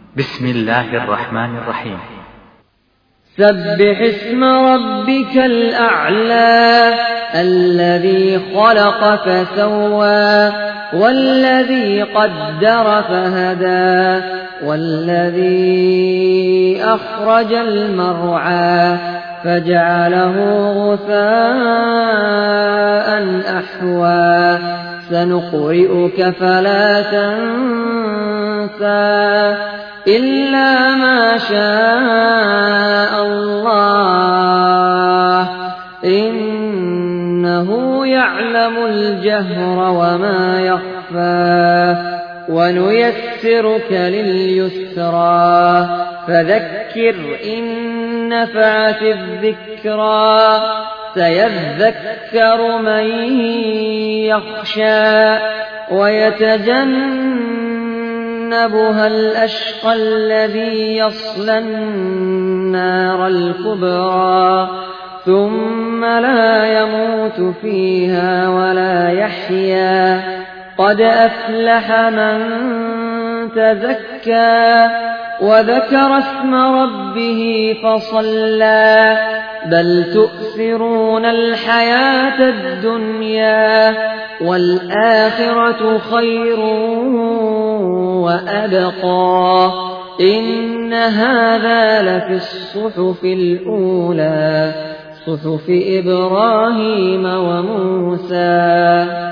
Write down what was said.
بسم الله الرحمن الرحيم. سبح اسم ربك الأعلى الذي خلق فسوى والذي قدر فهدى والذي أخرج المرعى فجعله غثاء أحوى سنقرئك فلا تنسى إلا ما شاء الله إنه يعلم الجهر وما يخفى ونيسرك لليسرى فذكر إن نفعت الذكرى سيذكر من يخشى ويتجنبها الأشقى الذي يصلى النار الكبرى ثم لا يموت فيها ولا يحيا قد أفلح من تزكى وذكر اسم ربه فصلى بل تؤثرون الحياة الدنيا والآخرة خير وأبقى إن هذا لفي الصحف الأولى صحف إبراهيم وموسى.